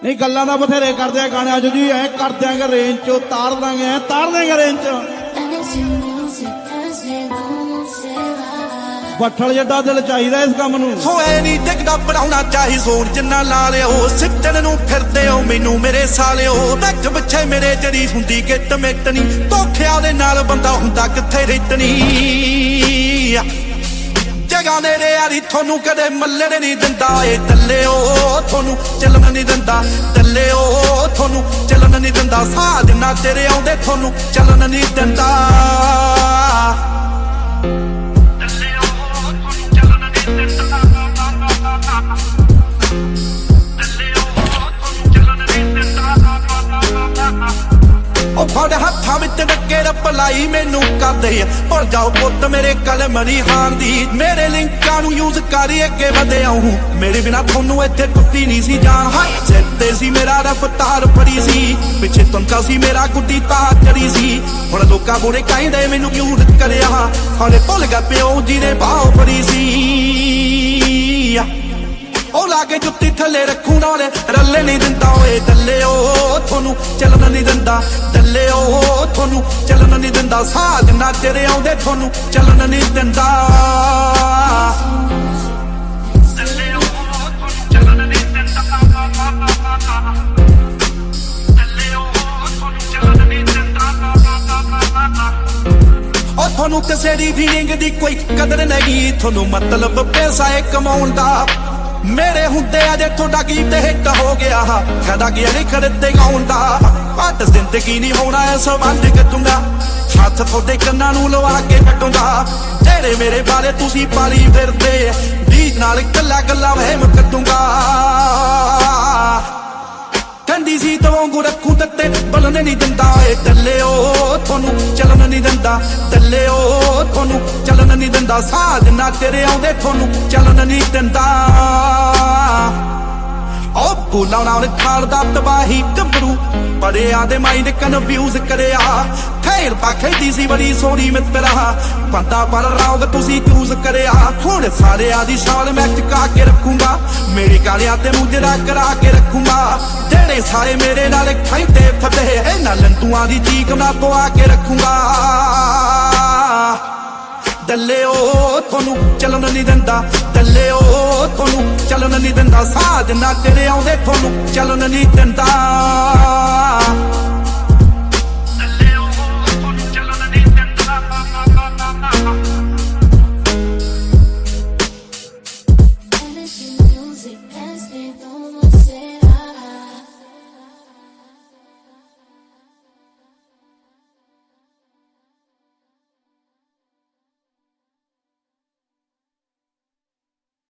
नहीं गल्लां दा बथेरे करदे आ गाने अज जी ऐ कर देंगे रेंज चो तार देंगे रेंज चो बट्ठल जड्डा दिल चाहिदा इस काम नूं होए नी टिकदा बनाउणा चाही जोर जिन्ना ला लिओ सिੱਟਣ ਨੂੰ ਫਿਰਦੇ ਹੋ ਮੈਨੂੰ ਮੇਰੇ ਸਾਲਿਓ ਟੱਕ ਪਿੱਛੇ ਮੇਰੇ ਜਰੀ ਹੁੰਦੀ ਗਿੱਟ ਮਿੱਟਣੀ ਧੋਖਿਆਂ ਦੇ ਨਾਲ ਬੰਦਾ ਹੁੰਦਾ ਕਿੱਥੇ ਰਿੱਟਣੀ ਜਗਾ ਨੇੜੇ ਯਾਰੀ ਤੁਹਾਨੂੰ ਕਦੇ ਮੱਲਣ ਨਹੀਂ ਦਿੰਦਾ ਏ ਟੱਲਿਓ ਤੁਹਾਨੂੰ ਚੱਲਣ ਨਹੀਂ ਦਿੰਦਾ ਟੱਲਿਓ ਤੁਹਾਨੂੰ ਚੱਲਣ ਨਹੀਂ ਦਿੰਦਾ ਸਾਹ ਦਿਨਾਂ ਤੇਰੇ ਆਉਂਦੇ ਤੁਹਾਨੂੰ ਚੱਲਣ ਨਹੀਂ ਦਿੰਦਾ ਤੁਹਾਡੇ ਹੱਥਾਂ ਵਿੱਚ ਡੱਕੇ ਰੱਬ ਲਾਈ ਮੈਨੂੰ ਕਰਦੇ ਭੁੱਲ ਜਾਓ ਪੁੱਤ ਮੇਰੇ ਕਲਮ ਨਹੀਂ ਹਾਨ ਦੀ ਮੇਰੇ ਲਿੰਕਾਂ ਨੂੰ ਯੂਜ਼ ਕਰੀ ਅੱਗੇ ਵਧਿਆ ਹੂੰ ਮੇਰੇ ਬਿਨਾ ਤੁਹਾਨੂੰ ਇੱਥੇ ਕੁੱਤੀ ਨਹੀਂ ਸੀ ਜਾਨ ਸਿੱਤੇ ਸੀ ਮੇਰਾ ਰਫਤਾਰ ਫੜੀ ਸੀ ਪਿੱਛੇ ਤੁੰਕਾ ਸੀ ਮੇਰਾ ਗੁੱਡੀ ਤਾਂ ਚੜੀ ਸੀ ਹੁਣ ਲੋਕਾਂ ਬੁਰੇ ਕਹਿੰਦੇ ਮੈਨੂੰ ਕਿਉਂ ਕਰਿਆ ਹਾਲੇ ਭੁੱਲ ਗਿਆ ਪਿਓ ਜਿਹਨੇ ਬਾਹ ਫੜੀ ਸੀ ਉਹ ਲਾਗੇ ਜੁੱਤੀ ਥੱਲੇ ਰੱਖੂ ਨਾਲੇ ਰੱਲੇ ਨਹੀਂ ਦਿੰਦਾ ਓਏ ਦੱਲਿਓ ਤੁਹਾਨੂੰ ਚੱਲਣ ਨਹੀਂ ਦਿੰਦਾ ਦੱਲਿਓ ਤੁਹਾਨੂੰ ਚੱਲਣ ਨਹੀਂ ਦਿੰਦਾ ਸਾਹ ਦਿਨਾਂ ਤੇਰੇ ਆਉਂਦੇ ਤੁਹਾਨੂੰ ਚੱਲਣ ਨਹੀਂ ਦਿੰਦਾ ਦੱਲਿਓ ਤੁਹਾਨੂੰ ਚੱਲਣ ਨਹੀਂ ਦਿੰਦਾ ਦੱਲਿਓ ਤੁਹਾਨੂੰ ਚੱਲਣ ਨਹੀਂ ਦਿੰਦਾ ਉਹ ਤੁਹਾਨੂੰ ਕਿਸੇ ਦੀ ਫੀਲਿੰਗ ਦੀ ਕੋਈ ਕਦਰ ਨਹੀਂ ਤੁਹਾਨੂੰ ਮਤਲਬ ਪੈਸਾ ਏ ਕਮਾਉਣ ਦਾ ਮੇਰੇ ਹੁੰਦੇ ਅਜੇ ਤੁਹਾਡਾ ਕੀ ਤੇ ਹਿੱਟ ਹੋ ਗਿਆ ਫਾਇਦਾ ਕੀ ਨਹੀਂ ਖੜਦੇ ਗਾਉਣ ਦਾ ਬਾਤ ਜ਼ਿੰਦਗੀ ਨਹੀਂ ਹੋਣਾ ਐ ਸੰਬੰਧ ਕੱਟੂੰਗਾ ਹੱਥ ਤੁਹਾਡੇ ਕੰਨਾਂ ਨੂੰ ਲਵਾ ਕੇ ਕੱਟੂੰਗਾ ਜਿਹੜੇ ਮੇਰੇ ਬਾਰੇ ਤੁਸੀਂ ਪਾਲੀ ਫਿਰਦੇ ਬੀਜ ਨਾਲ ਕੱਲਾ ਕੱਲਾ ਵਹਿਮ ਕੱਟੂੰਗਾ ਠੰਡੀ ਸੀ ਤਵਾਂਗੂ ਰੱਖੂ ਦਿੱਤੇ ਬਲਣ ਨਹੀਂ ਦਿੰਦਾ ਏ ਟੱਲਿਓ ਤੁਹਾਨੂੰ ਚੱਲਣ ਨਹੀਂ ਦਿੰਦਾ ਟੱਲਿਓ ਤੁਹਾਨੂੰ ਚੱਲਣ ਨਹੀਂ ਦਿੰਦਾ ਸਾਹ ਦਿਨਾਂ ਤੇਰੇ ਆਉਂਦੇ ਤੁਹਾਨੂੰ ਚੱਲਣ ਨਹੀਂ ਦਿੰਦਾ ਉਹ ਬੁਲਾਉਣਾ ਉਹਨੇ ਖਾਲਦਾ ਤਬਾਹੀ ਗੱਭਰੂ ਬੜਿਆਂ ਦੇ ਮਾਈਂਡ ਕਨਫਿਊਜ਼ ਕਰਿਆ ਖੈਰ ਪਾਖੈਦੀ ਸੀ ਬੜੀ ਸੋਹਣੀ ਮਿੱਤਰਾ ਬੰਦਾ ਪਰ ਰੌਂਗ ਤੁਸੀਂ ਚੂਜ਼ ਕਰਿਆ ਹੁਣ ਸਾਰਿਆਂ ਦੀ ਸ਼ਾਲ ਮੈਂ ਚੁਕਾ ਕੇ ਰੱਖੂੰਗਾ ਮੇਰੇ ਕਾਲਿਆਂ ਤੇ ਮੁਜਰਾ ਕਰਾ ਕੇ ਰੱਖੂੰਗਾ ਜਿਹੜੇ ਸਾਰੇ ਮੇਰੇ ਨਾਲ ਖੈਂਦੇ ਫਤੇ ਇਹਨਾਂ ਲੰਤੂਆਂ ਦੀ ਚੀਕ ਨਾ ਪਵਾ ਕੇ ਰੱਖੂੰਗਾ ਦੱਲਿਓ ਤੁਹਾਨੂੰ ਚੱਲਣ ਨਹੀਂ ਦਿੰਦਾ ਦੱਲਿਓ ਤੁਹਾਨੂੰ ਚੱਲਣ ਨਹੀਂ ਦਿੰਦਾ ਸਾਹ ਦਿਨਾਂ ਤੇਰੇ ਆਉਂਦੇ ਤੁਹਾਨੂੰ ਚੱਲਣ ਨਹੀਂ ਦਿੰਦਾ